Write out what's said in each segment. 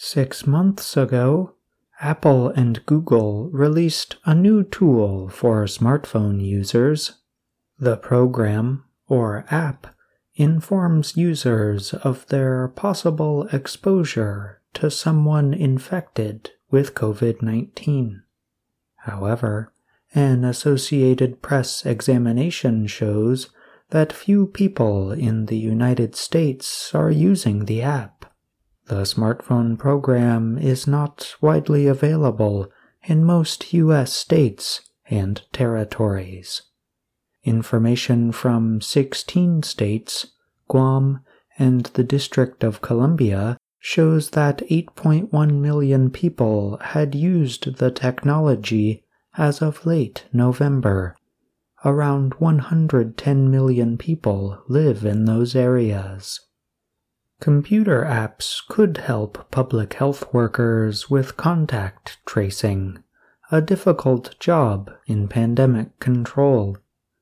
6 months ago, Apple and Google released a new tool for smartphone users. The program, or app, informs users of their possible exposure to someone infected with COVID-19. However, an Associated Press examination shows that few people in the United States are using the app. The smartphone program is not widely available in most U.S. states and territories. Information from 16 states, Guam, and the District of Columbia shows that 8.1 million people had used the technology as of late November. Around 110 million people live in those areas. Computer apps could help public health workers with contact tracing, a difficult job in pandemic control.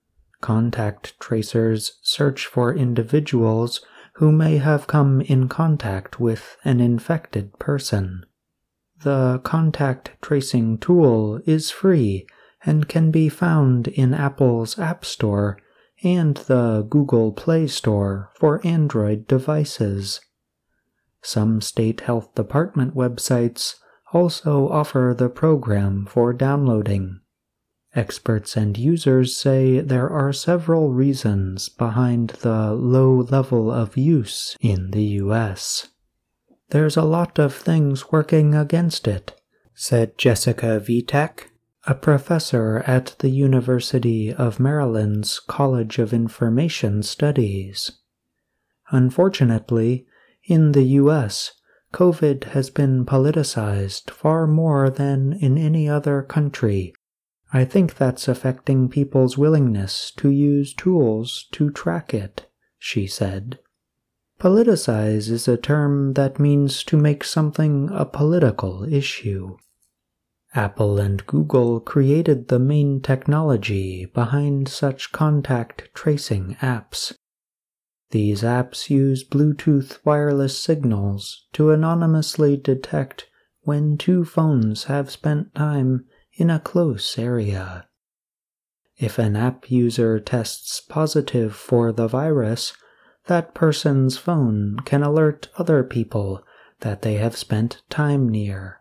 Contact tracers search for individuals who may have come in contact with an infected person. The contact tracing tool is free and can be found in Apple's App Store and the Google Play Store for Android devices. Some state health department websites also offer the program for downloading. Experts and users say there are several reasons behind the low level of use in the U.S. "There's a lot of things working against it," said Jessica Vitek, a professor at the University of Maryland's College of Information Studies. Unfortunately, in the U.S., COVID has been politicized far more than in any other country. I think that's affecting people's willingness to use tools to track it, she said. Politicize is a term that means to make something a political issue. Apple and Google created the main technology behind such contact tracing apps. These apps use Bluetooth wireless signals to anonymously detect when two phones have spent time in a close area. If an app user tests positive for the virus, that person's phone can alert other people that they have spent time near.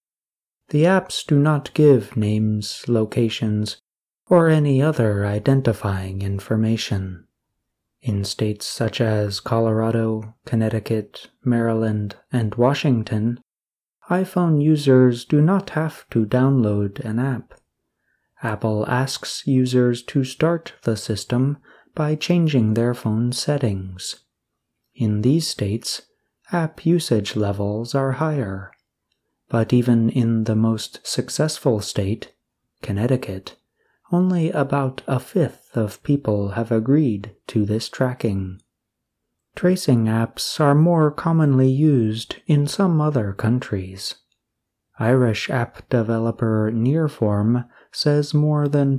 The apps do not give names, locations, or any other identifying information. In states such as Colorado, Connecticut, Maryland, and Washington, iPhone users do not have to download an app. Apple asks users to start the system by changing their phone settings. In these states, app usage levels are higher. But even in the most successful state, Connecticut, only about a fifth of people have agreed to this tracking. Tracing apps are more commonly used in some other countries. Irish app developer Nearform says more than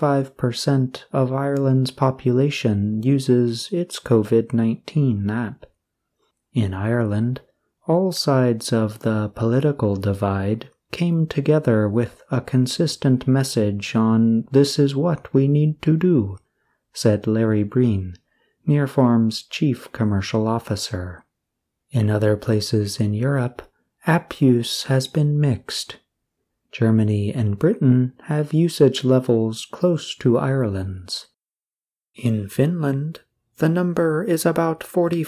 25% of Ireland's population uses its COVID-19 app. In Ireland, all sides of the political divide came together with a consistent message on "this is what we need to do," said Larry Breen, Nearform's chief commercial officer. In other places in Europe, app use has been mixed. Germany and Britain have usage levels close to Ireland's. In Finland, the number is about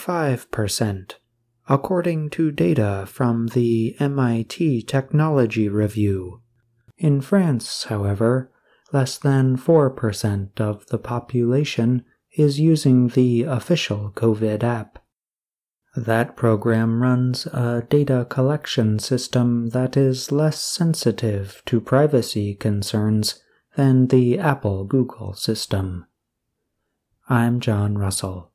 45%. According to data from the MIT Technology Review. In France, however, less than 4% of the population is using the official COVID app. That program runs a data collection system that is less sensitive to privacy concerns than the Apple-Google system. I'm John Russell.